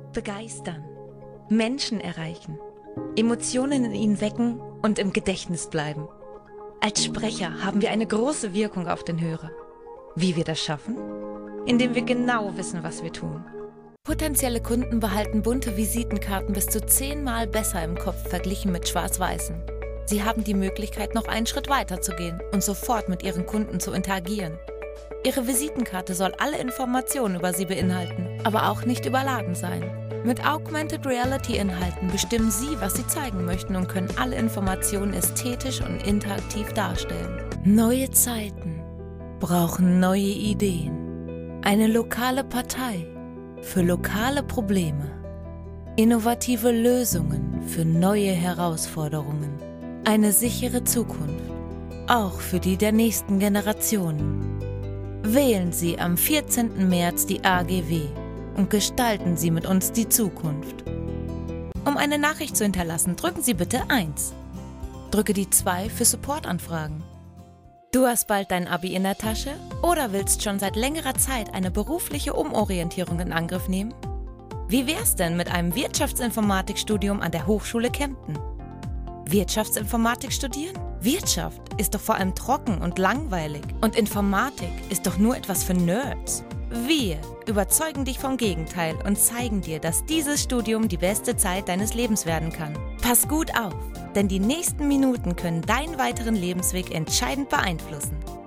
begeistern, Menschen erreichen, Emotionen in ihnen wecken und im Gedächtnis bleiben. Als Sprecher haben wir eine große Wirkung auf den Hörer. Wie wir das schaffen? Indem wir genau wissen, was wir tun. Potenzielle Kunden behalten bunte Visitenkarten bis zu 10-mal besser im Kopf verglichen mit schwarz-weißen. Sie haben die Möglichkeit, noch einen Schritt weiter zu gehen und sofort mit ihren Kunden zu interagieren. Ihre Visitenkarte soll alle Informationen über sie beinhalten, aber auch nicht überladen sein. Mit Augmented Reality Inhalten bestimmen Sie, was Sie zeigen möchten und können alle Informationen ästhetisch und interaktiv darstellen. Neue Zeiten brauchen neue Ideen. Eine lokale Partei für lokale Probleme. Innovative Lösungen für neue Herausforderungen. Eine sichere Zukunft, auch für die der nächsten Generationen. Wählen Sie am 14. März die AGW und gestalten Sie mit uns die Zukunft. Um eine Nachricht zu hinterlassen, drücken Sie bitte 1. Drücke die 2 für Supportanfragen. Du hast bald dein Abi in der Tasche oder willst schon seit längerer Zeit eine berufliche Umorientierung in Angriff nehmen? Wie wär's denn mit einem Wirtschaftsinformatikstudium an der Hochschule Kempten? Wirtschaftsinformatik studieren? Wirtschaft ist doch vor allem trocken und langweilig. Und Informatik ist doch nur etwas für Nerds. Wir überzeugen dich vom Gegenteil und zeigen dir, dass dieses Studium die beste Zeit deines Lebens werden kann. Pass gut auf, denn die nächsten Minuten können deinen weiteren Lebensweg entscheidend beeinflussen.